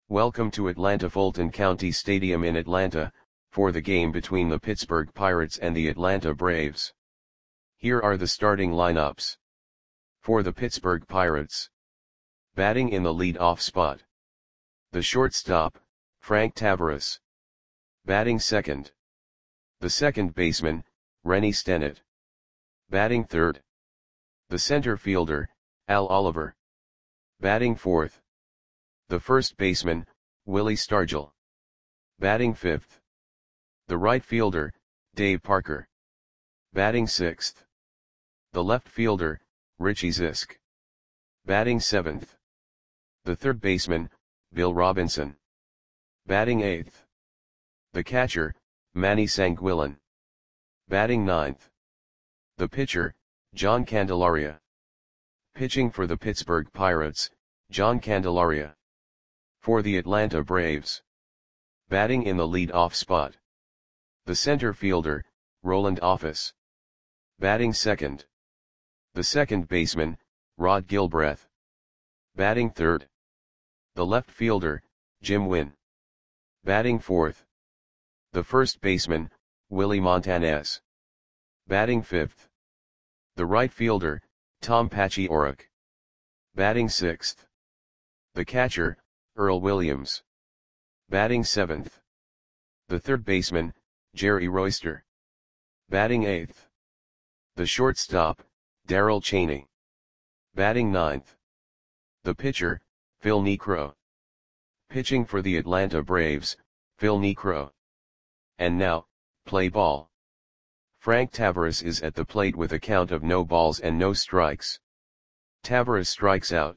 Welcome to Atlanta Fulton County Stadium in Atlanta, for the game between the Pittsburgh Pirates and the Atlanta Braves. Here are the starting lineups. For the Pittsburgh Pirates. Batting in the lead-off spot. The shortstop, Frank Taveras. Batting second. The second baseman, Rennie Stennett. Batting third. The center fielder, Al Oliver. Batting fourth. The first baseman, Willie Stargell. Batting fifth. The right fielder, Dave Parker. Batting sixth. The left fielder, Richie Zisk. Batting seventh. The third baseman, Bill Robinson. Batting eighth. The catcher, Manny Sanguillen. Batting ninth. The pitcher, John Candelaria. Pitching for the Pittsburgh Pirates, John Candelaria. For the Atlanta Braves. Batting in the lead-off spot. The center fielder, Roland Office. Batting second. The second baseman, Rod Gilbreth. Batting third. The left fielder, Jim Wynn. Batting fourth. The first baseman, Willie Montanez. Batting fifth. The right fielder, Tom Paciorek. Batting sixth. The catcher, Earl Williams. Batting seventh. The third baseman, Jerry Royster. Batting eighth. The shortstop, Darrell Chaney. Batting ninth. The pitcher, Phil Niekro. Pitching for the Atlanta Braves, Phil Niekro. And now, play ball. Frank Taveras is at the plate with a count of no balls and no strikes. Taveras strikes out.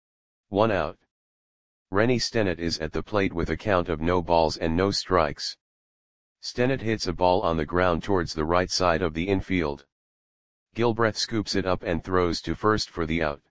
1 out. Rennie Stennett is at the plate with a count of no balls and no strikes. Stennett hits a ball on the ground towards the right side of the infield. Gilbreth scoops it up and throws to first for the out.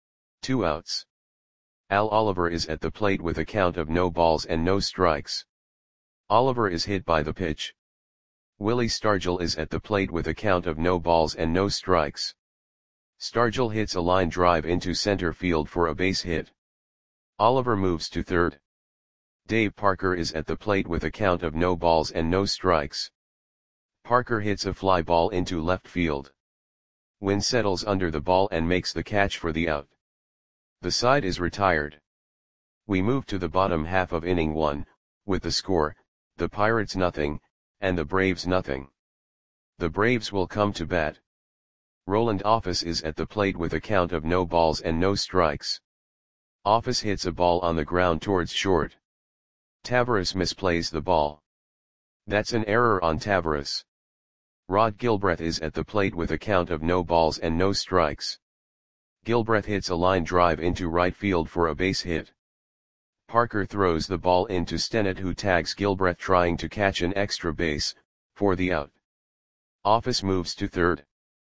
2 outs. Al Oliver is at the plate with a count of no balls and no strikes. Oliver is hit by the pitch. Willie Stargell is at the plate with a count of no balls and no strikes. Stargell hits a line drive into center field for a base hit. Oliver moves to third. Dave Parker is at the plate with a count of no balls and no strikes. Parker hits a fly ball into left field. Wynn settles under the ball and makes the catch for the out. The side is retired. We move to the bottom half of inning 1, with the score, the Pirates nothing, and the Braves nothing. The Braves will come to bat. Roland Office is at the plate with a count of no balls and no strikes. Office hits a ball on the ground towards short. Taveras misplays the ball. That's an error on Taveras. Rod Gilbreth is at the plate with a count of no balls and no strikes. Gilbreth hits a line drive into right field for a base hit. Parker throws the ball into Stennett, who tags Gilbreth trying to catch an extra base, for the out. Office moves to third.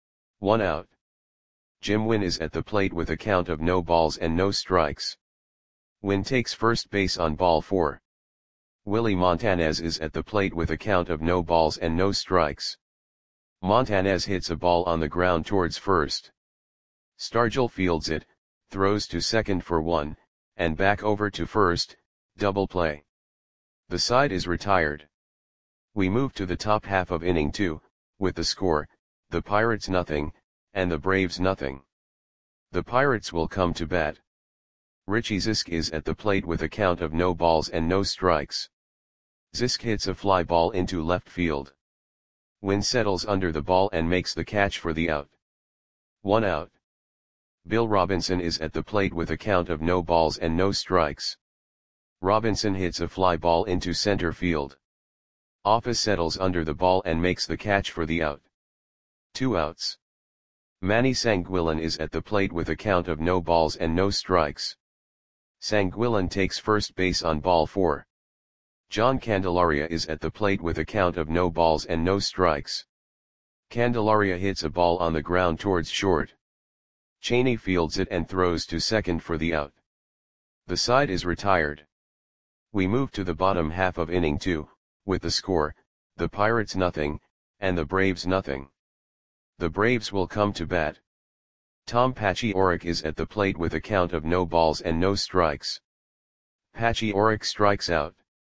1 out. Jim Wynn is at the plate with a count of no balls and no strikes. Wynn takes first base on ball 4. Willie Montanez is at the plate with a count of no balls and no strikes. Montanez hits a ball on the ground towards first. Stargell fields it, throws to second for 1, and back over to first, double play. The side is retired. We move to the top half of inning 2, with the score, the Pirates nothing, and the Braves nothing. The Pirates will come to bat. Richie Zisk is at the plate with a count of no balls and no strikes. Zisk hits a fly ball into left field. Wynn settles under the ball and makes the catch for the out. 1 out. Bill Robinson is at the plate with a count of no balls and no strikes. Robinson hits a fly ball into center field. Office settles under the ball and makes the catch for the out. 2 outs. Manny Sanguillen is at the plate with a count of no balls and no strikes. Sanguillen takes first base on ball 4. John Candelaria is at the plate with a count of no balls and no strikes. Candelaria hits a ball on the ground towards short. Chaney fields it and throws to second for the out. The side is retired. We move to the bottom half of inning 2, with the score, the Pirates nothing, and the Braves nothing. The Braves will come to bat. Tom Paciorek is at the plate with a count of no balls and no strikes. Patchy Oric strikes out.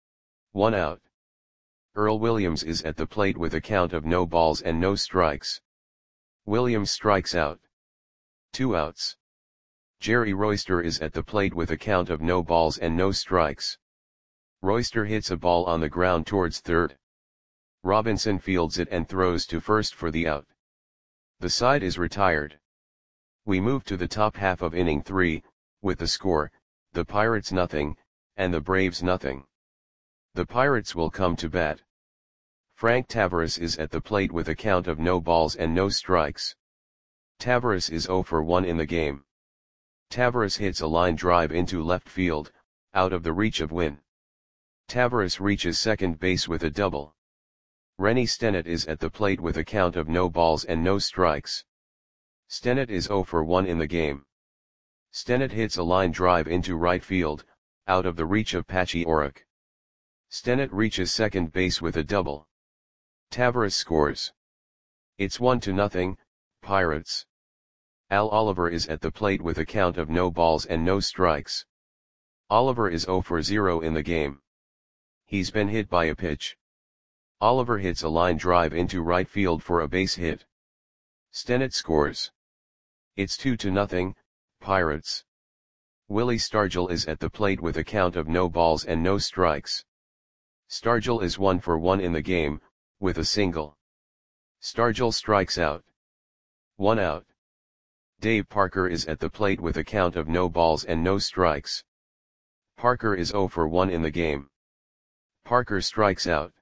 1 out. Earl Williams is at the plate with a count of no balls and no strikes. Williams strikes out. 2 outs. Jerry Royster is at the plate with a count of no balls and no strikes. Royster hits a ball on the ground towards third. Robinson fields it and throws to first for the out. The side is retired. We move to the top half of inning 3, with the score, the Pirates nothing, and the Braves nothing. The Pirates will come to bat. Frank Taveras is at the plate with a count of no balls and no strikes. Taveras is 0 for 1 in the game. Taveras hits a line drive into left field, out of the reach of Wynn. Taveras reaches second base with a double. Rennie Stennett is at the plate with a count of no balls and no strikes. Stennett is 0 for 1 in the game. Stennett hits a line drive into right field, out of the reach of Patchy Oric. Stennett reaches second base with a double. Taveras scores. It's 1-0, Pirates. Al Oliver is at the plate with a count of no balls and no strikes. Oliver is 0 for 0 in the game. He's been hit by a pitch. Oliver hits a line drive into right field for a base hit. Stennett scores. It's 2-0, Pirates. Willie Stargell is at the plate with a count of no balls and no strikes. Stargell is 1 for 1 in the game, with a single. Stargell strikes out. 1 out. Dave Parker is at the plate with a count of no balls and no strikes. Parker is 0 for 1 in the game. Parker strikes out.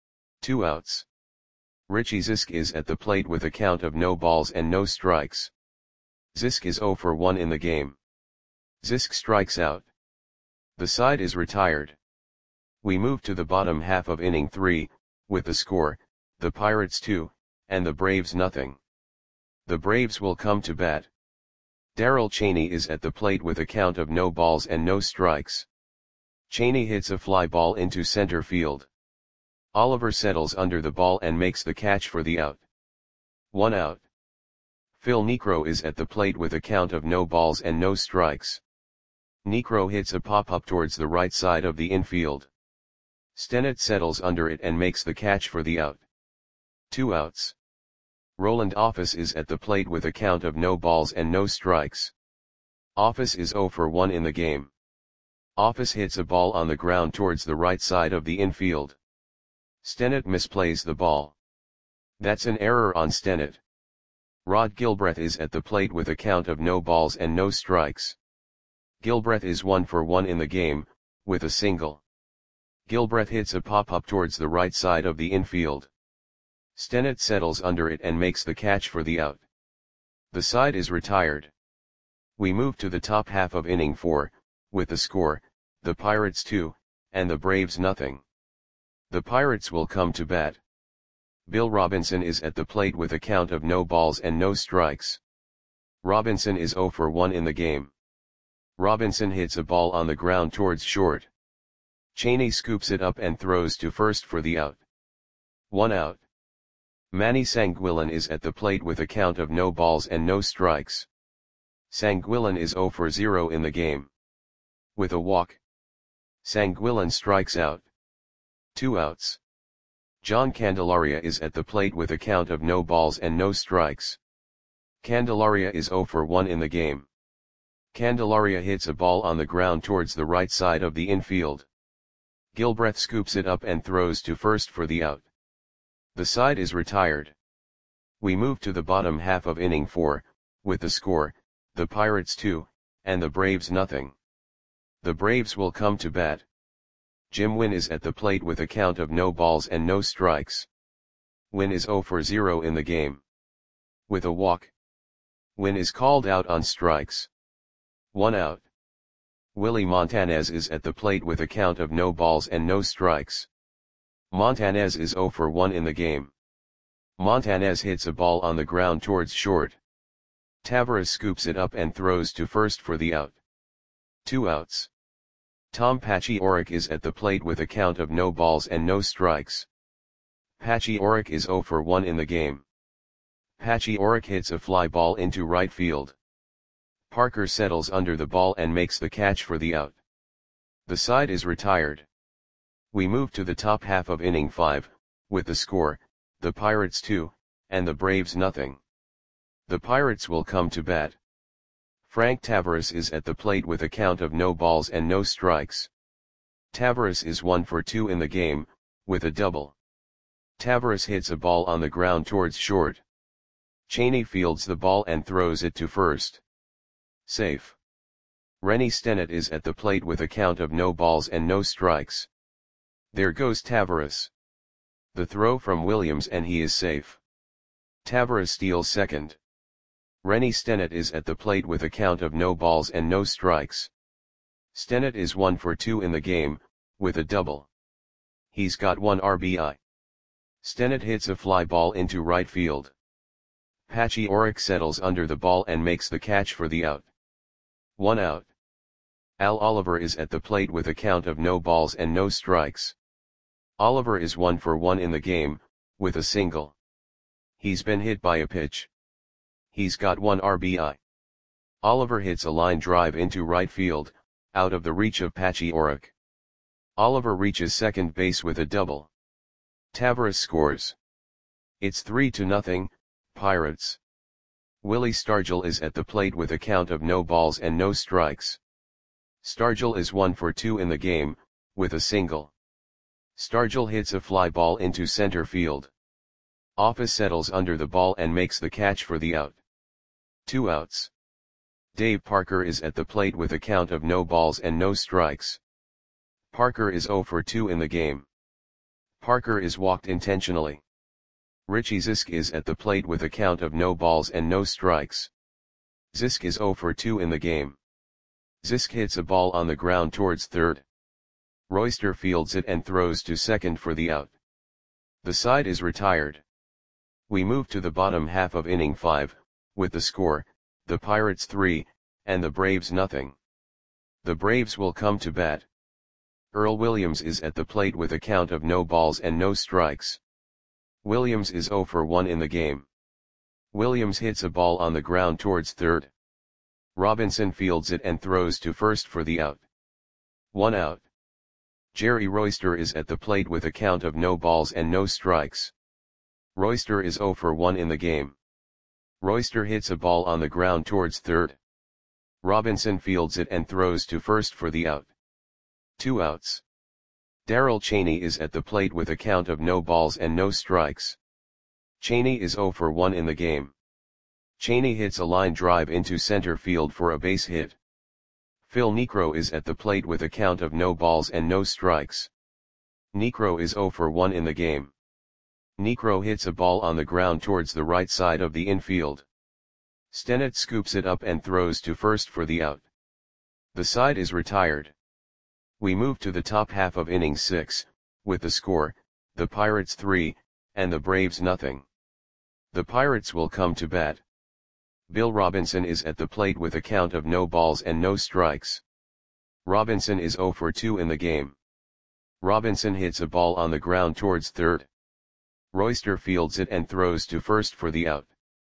2 outs. Richie Zisk is at the plate with a count of no balls and no strikes. Zisk is 0 for 1 in the game. Zisk strikes out. The side is retired. We move to the bottom half of inning 3, with the score, the Pirates 2, and the Braves nothing. The Braves will come to bat. Darrell Chaney is at the plate with a count of no balls and no strikes. Chaney hits a fly ball into center field. Oliver settles under the ball and makes the catch for the out. 1 out. Phil Niekro is at the plate with a count of no balls and no strikes. Niekro hits a pop-up towards the right side of the infield. Stennett settles under it and makes the catch for the out. 2 outs. Roland Office is at the plate with a count of no balls and no strikes. Office is 0 for 1 in the game. Office hits a ball on the ground towards the right side of the infield. Stennett misplays the ball. That's an error on Stennett. Rod Gilbreth is at the plate with a count of no balls and no strikes. Gilbreth is 1 for 1 in the game, with a single. Gilbreth hits a pop-up towards the right side of the infield. Stennett settles under it and makes the catch for the out. The side is retired. We move to the top half of inning 4, with the score, the Pirates 2, and the Braves nothing. The Pirates will come to bat. Bill Robinson is at the plate with a count of no balls and no strikes. Robinson is 0 for 1 in the game. Robinson hits a ball on the ground towards short. Chaney scoops it up and throws to first for the out. 1 out. Manny Sanguillen is at the plate with a count of no balls and no strikes. Sanguillen is 0 for 0 in the game. With a walk. Sanguillen strikes out. 2 outs. John Candelaria is at the plate with a count of no balls and no strikes. Candelaria is 0 for 1 in the game. Candelaria hits a ball on the ground towards the right side of the infield. Gilbreth scoops it up and throws to first for the out. The side is retired. We move to the bottom half of inning 4, with the score, the Pirates 2, and the Braves nothing. The Braves will come to bat. Jim Wynn is at the plate with a count of no balls and no strikes. Wynn is 0 for 0 in the game. With a walk. Wynn is called out on strikes. 1 out. Willie Montanez is at the plate with a count of no balls and no strikes. Montanez is 0 for 1 in the game. Montanez hits a ball on the ground towards short. Taveras scoops it up and throws to first for the out. 2 outs. Tom Patchy Oric is at the plate with a count of no balls and no strikes. Patchy Oric is 0 for 1 in the game. Patchy Oric hits a fly ball into right field. Parker settles under the ball and makes the catch for the out. The side is retired. We move to the top half of inning 5, with the score, the Pirates 2, and the Braves nothing. The Pirates will come to bat. Frank Taveras is at the plate with a count of no balls and no strikes. Taveras is 1 for 2 in the game, with a double. Taveras hits a ball on the ground towards short. Cheney fields the ball and throws it to first. Safe. Rennie Stennett is at the plate with a count of no balls and no strikes. There goes Taveras. The throw from Williams and he is safe. Taveras steals second. Rennie Stennett is at the plate with a count of no balls and no strikes. Stennett is 1 for 2 in the game, with a double. He's got 1 RBI. Stennett hits a fly ball into right field. Patchy Orrick settles under the ball and makes the catch for the out. 1 out. Al Oliver is at the plate with a count of no balls and no strikes. Oliver is 1 for 1 in the game, with a single. He's been hit by a pitch. He's got 1 RBI. Oliver hits a line drive into right field, out of the reach of Patchy Orrick. Oliver reaches second base with a double. Taveras scores. It's 3-0, Pirates. Willie Stargell is at the plate with a count of no balls and no strikes. Stargell is 1 for 2 in the game, with a single. Stargell hits a fly ball into center field. Office settles under the ball and makes the catch for the out. 2 outs. Dave Parker is at the plate with a count of no balls and no strikes. Parker is 0 for 2 in the game. Parker is walked intentionally. Richie Zisk is at the plate with a count of no balls and no strikes. Zisk is 0 for 2 in the game. Zisk hits a ball on the ground towards third. Royster fields it and throws to second for the out. The side is retired. We move to the bottom half of inning 5, with the score, the Pirates 3, and the Braves nothing. The Braves will come to bat. Earl Williams is at the plate with a count of no balls and no strikes. Williams is 0 for 1 in the game. Williams hits a ball on the ground towards third. Robinson fields it and throws to first for the out. 1 out. Jerry Royster is at the plate with a count of no balls and no strikes. Royster is 0 for 1 in the game. Royster hits a ball on the ground towards third. Robinson fields it and throws to first for the out. 2 outs. Darrell Cheney is at the plate with a count of no balls and no strikes. Cheney is 0 for 1 in the game. Cheney hits a line drive into center field for a base hit. Phil Niekro is at the plate with a count of no balls and no strikes. Niekro is 0 for 1 in the game. Niekro hits a ball on the ground towards the right side of the infield. Stennett scoops it up and throws to first for the out. The side is retired. We move to the top half of inning 6, with the score, the Pirates 3, and the Braves nothing. The Pirates will come to bat. Bill Robinson is at the plate with a count of no balls and no strikes. Robinson is 0 for 2 in the game. Robinson hits a ball on the ground towards third. Royster fields it and throws to first for the out.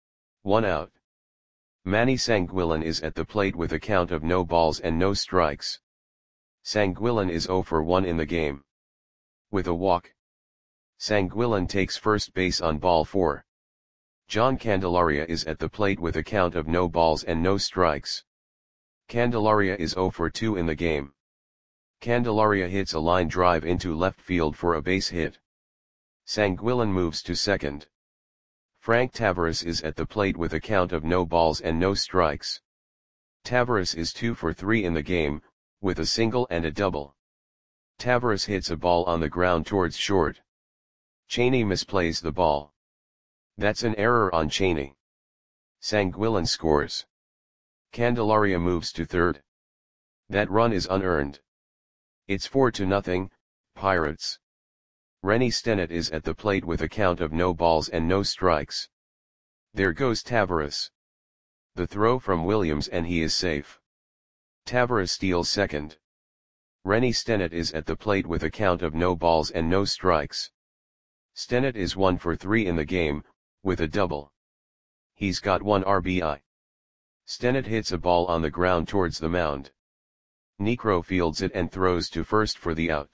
1 out. Manny Sanguillen is at the plate with a count of no balls and no strikes. Sanguillen is 0 for 1 in the game. With a walk. Sanguillen takes first base on ball 4. John Candelaria is at the plate with a count of no balls and no strikes. Candelaria is 0 for 2 in the game. Candelaria hits a line drive into left field for a base hit. Sanguillen moves to second. Frank Taveras is at the plate with a count of no balls and no strikes. Taveras is 2 for 3 in the game, with a single and a double. Taveras hits a ball on the ground towards short. Cheney misplays the ball. That's an error on Cheney. Sanguillen scores. Candelaria moves to third. That run is unearned. It's 4-0, Pirates. Rennie Stennett is at the plate with a count of no balls and no strikes. There goes Taveras. The throw from Williams and he is safe. Taveras steals second. Rennie Stennett is at the plate with a count of no balls and no strikes. Stennett is 1 for 3 in the game, with a double. He's got 1 RBI. Stennett hits a ball on the ground towards the mound. Necro fields it and throws to first for the out.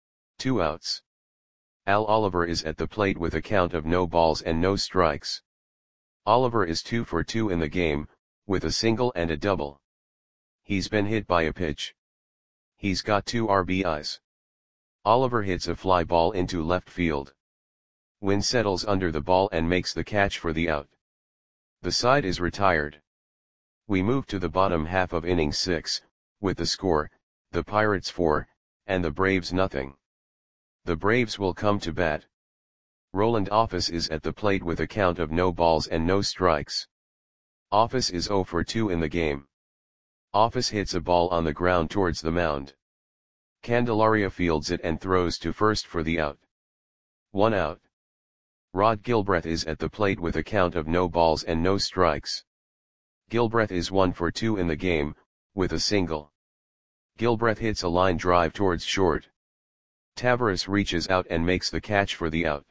2 outs. Al Oliver is at the plate with a count of no balls and no strikes. Oliver is 2 for 2 in the game, with a single and a double. He's been hit by a pitch. He's got 2 RBIs. Oliver hits a fly ball into left field. Wynn settles under the ball and makes the catch for the out. The side is retired. We move to the bottom half of inning 6, with the score, the Pirates 4, and the Braves nothing. The Braves will come to bat. Roland Office is at the plate with a count of no balls and no strikes. Office is 0 for 2 in the game. Office hits a ball on the ground towards the mound. Candelaria fields it and throws to first for the out. 1 out. Rod Gilbreth is at the plate with a count of no balls and no strikes. Gilbreth is 1 for 2 in the game, with a single. Gilbreth hits a line drive towards short. Taveras reaches out and makes the catch for the out.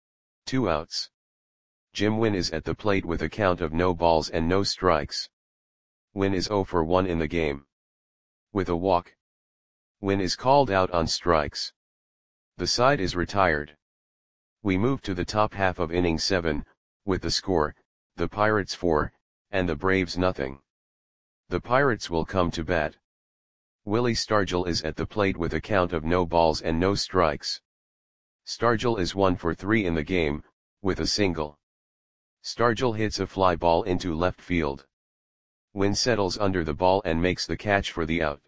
2 outs. Jim Wynn is at the plate with a count of no balls and no strikes. Wynn is 0 for 1 in the game. With a walk. Wynn is called out on strikes. The side is retired. We move to the top half of inning 7, with the score, the Pirates 4, and the Braves nothing. The Pirates will come to bat. Willie Stargell is at the plate with a count of no balls and no strikes. Stargell is 1 for 3 in the game, with a single. Stargell hits a fly ball into left field. Wynn settles under the ball and makes the catch for the out.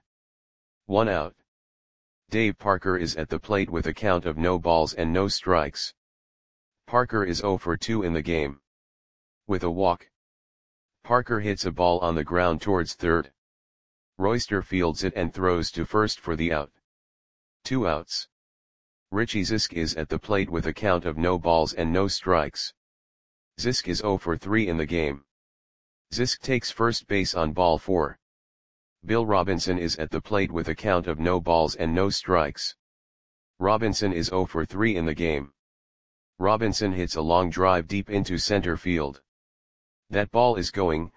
1 out. Dave Parker is at the plate with a count of no balls and no strikes. Parker is 0 for 2 in the game. With a walk. Parker hits a ball on the ground towards third. Royster fields it and throws to first for the out. 2 outs. Richie Zisk is at the plate with a count of no balls and no strikes. Zisk is 0 for 3 in the game. Zisk takes first base on ball 4. Bill Robinson is at the plate with a count of no balls and no strikes. Robinson is 0 for 3 in the game. Robinson hits a long drive deep into center field. That ball is gone.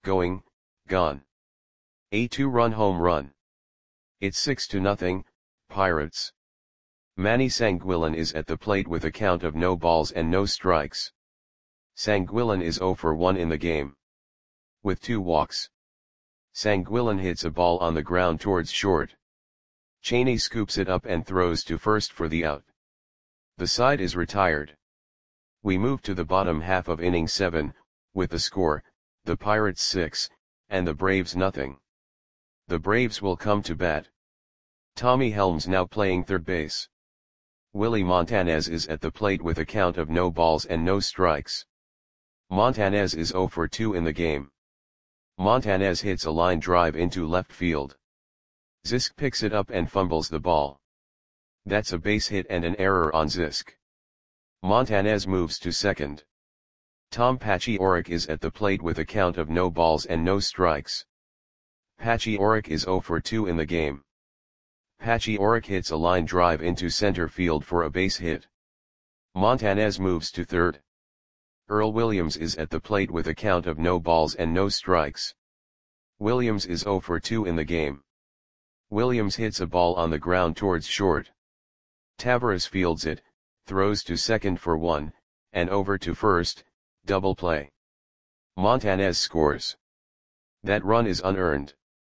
A 2-run home run. It's 6-0, Pirates. Manny Sanguillen is at the plate with a count of no balls and no strikes. Sanguillen is 0 for 1 in the game. With 2 walks. Sanguillen hits a ball on the ground towards short. Cheney scoops it up and throws to first for the out. The side is retired. We move to the bottom half of inning 7, with the score, the Pirates 6, and the Braves nothing. The Braves will come to bat. Tommy Helms now playing third base. Willie Montanez is at the plate with a count of no balls and no strikes. Montanez is 0 for 2 in the game. Montanez hits a line drive into left field. Zisk picks it up and fumbles the ball. That's a base hit and an error on Zisk. Montanez moves to second. Tom Pachioric is at the plate with a count of no balls and no strikes. Pachioric is 0 for 2 in the game. Pachioric hits a line drive into center field for a base hit. Montanez moves to third. Earl Williams is at the plate with a count of no balls and no strikes. Williams is 0 for 2 in the game. Williams hits a ball on the ground towards short. Taveras fields it, throws to second for 1, and over to first, double play. Montanez scores. That run is unearned.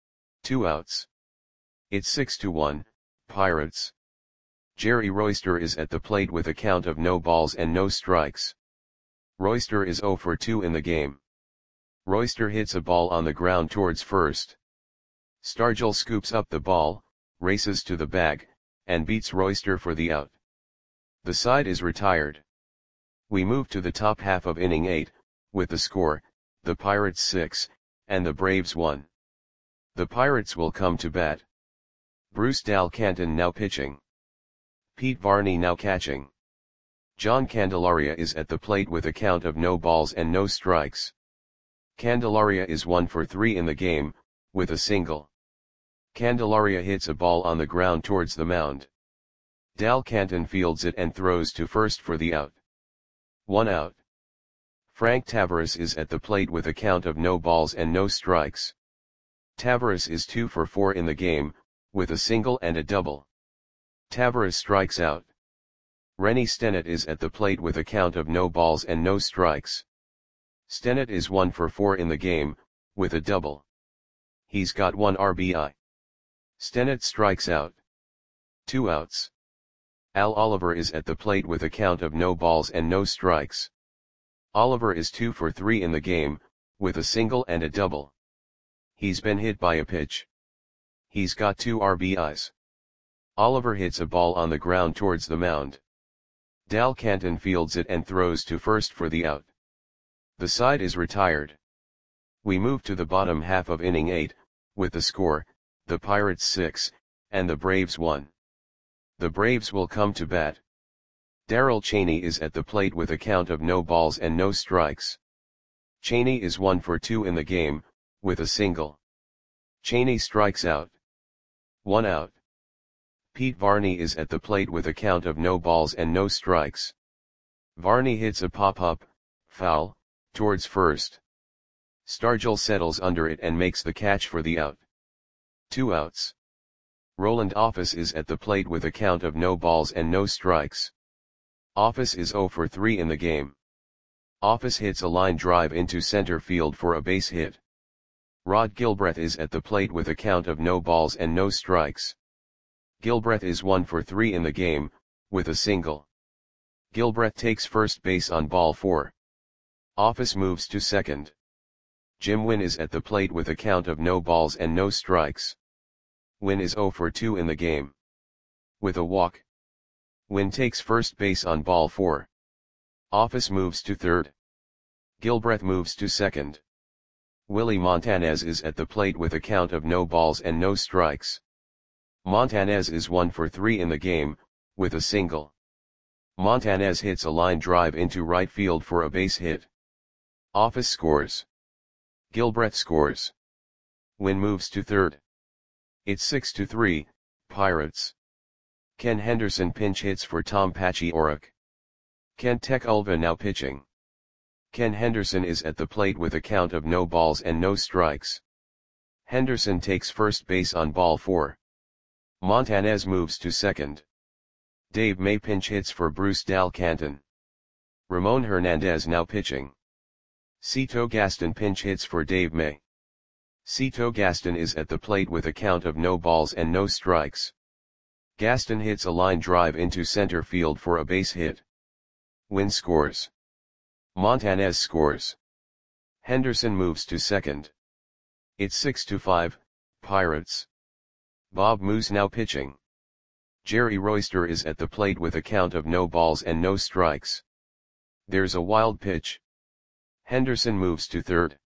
2 outs. It's 6-1, Pirates. Jerry Royster is at the plate with a count of no balls and no strikes. Royster is 0 for 2 in the game. Royster hits a ball on the ground towards first. Stargell scoops up the ball, races to the bag, and beats Royster for the out. The side is retired. We move to the top half of inning 8, with the score, the Pirates 6, and the Braves 1. The Pirates will come to bat. Bruce Dal Canton now pitching. Pete Varney now catching. John Candelaria is at the plate with a count of no balls and no strikes. Candelaria is 1 for 3 in the game, with a single. Candelaria hits a ball on the ground towards the mound. Dal Canton fields it and throws to first for the out. 1 out. Frank Taveras is at the plate with a count of no balls and no strikes. Tavares is 2 for 4 in the game, with a single and a double. Tavares strikes out. Rennie Stennett is at the plate with a count of no balls and no strikes. Stennett is 1 for 4 in the game, with a double. He's got 1 RBI. Stennett strikes out. 2 outs. Al Oliver is at the plate with a count of no balls and no strikes. Oliver is 2 for 3 in the game, with a single and a double. He's been hit by a pitch. He's got 2 RBIs. Oliver hits a ball on the ground towards the mound. Dal Canton fields it and throws to first for the out. The side is retired. We move to the bottom half of inning 8, with the score, the Pirates 6, and the Braves 1. The Braves will come to bat. Darrell Chaney is at the plate with a count of no balls and no strikes. Chaney is 1 for 2 in the game, with a single. Chaney strikes out. 1 out. Pete Varney is at the plate with a count of no balls and no strikes. Varney hits a pop-up, foul, towards first. Stargell settles under it and makes the catch for the out. 2 outs. Roland Office is at the plate with a count of no balls and no strikes. Office is 0 for 3 in the game. Office hits a line drive into center field for a base hit. Rod Gilbreth is at the plate with a count of no balls and no strikes. Gilbreth is 1 for 3 in the game, with a single. Gilbreth takes first base on ball 4. Office moves to second. Jim Wynn is at the plate with a count of no balls and no strikes. Wynn is 0 for 2 in the game. With a walk. Wynn takes first base on ball 4. Office moves to third. Gilbreth moves to second. Willie Montanez is at the plate with a count of no balls and no strikes. Montanez is 1 for 3 in the game, with a single. Montanez hits a line drive into right field for a base hit. Office scores. Gilbreth scores. Wynn moves to third. It's 6-3, Pirates. Ken Henderson pinch hits for Tom Paciorek. Kent Tekulve now pitching. Ken Henderson is at the plate with a count of no balls and no strikes. Henderson takes first base on ball 4. Montanez moves to second. Dave May pinch hits for Bruce Dal Canton. Ramon Hernandez now pitching. Cito Gaston pinch hits for Dave May. Cito Gaston is at the plate with a count of no balls and no strikes. Gaston hits a line drive into center field for a base hit. Wynn scores. Montanez scores. Henderson moves to second. It's 6-5, Pirates. Bob Moose now pitching. Jerry Royster is at the plate with a count of no balls and no strikes. There's a wild pitch. Henderson moves to third.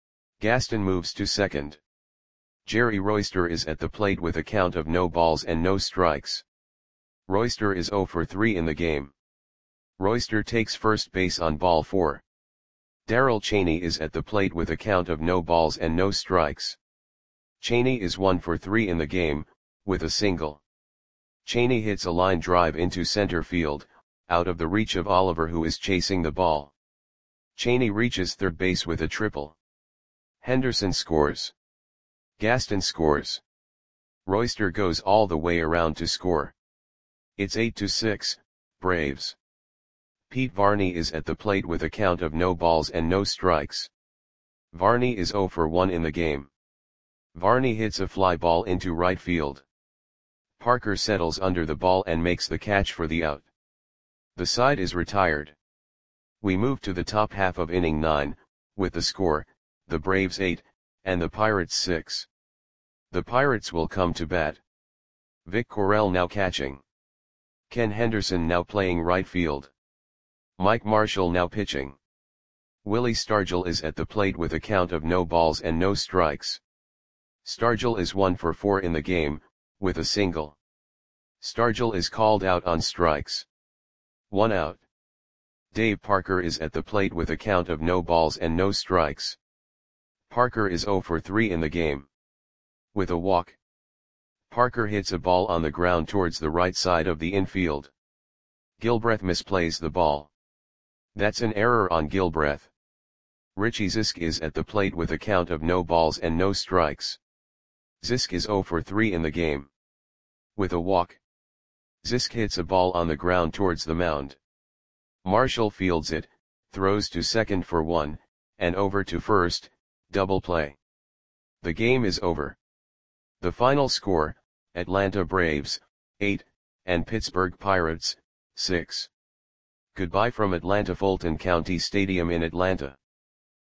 Gaston moves to second. Jerry Royster is at the plate with a count of no balls and no strikes. Royster is 0 for 3 in the game. Royster takes first base on ball 4. Darrell Chaney is at the plate with a count of no balls and no strikes. Chaney is 1 for 3 in the game, with a single. Chaney hits a line drive into center field, out of the reach of Oliver who is chasing the ball. Chaney reaches third base with a triple. Henderson scores. Gaston scores. Royster goes all the way around to score. It's 8-6, Braves. Pete Varney is at the plate with a count of no balls and no strikes. Varney is 0 for 1 in the game. Varney hits a fly ball into right field. Parker settles under the ball and makes the catch for the out. The side is retired. We move to the top half of inning 9, with the score, the Braves 8, and the Pirates 6. The Pirates will come to bat. Vic Correll now catching. Ken Henderson now playing right field. Mike Marshall now pitching. Willie Stargell is at the plate with a count of no balls and no strikes. Stargell is 1 for 4 in the game, with a single. Stargell is called out on strikes. 1 out. Dave Parker is at the plate with a count of no balls and no strikes. Parker is 0 for 3 in the game. With a walk. Parker hits a ball on the ground towards the right side of the infield. Gilbreth misplays the ball. That's an error on Gilbreth. Richie Zisk is at the plate with a count of no balls and no strikes. Zisk is 0 for 3 in the game. With a walk, Zisk hits a ball on the ground towards the mound. Marshall fields it, throws to second for 1, and over to first, double play. The game is over. The final score, Atlanta Braves, 8, and Pittsburgh Pirates, 6. Goodbye from Atlanta Fulton County Stadium in Atlanta.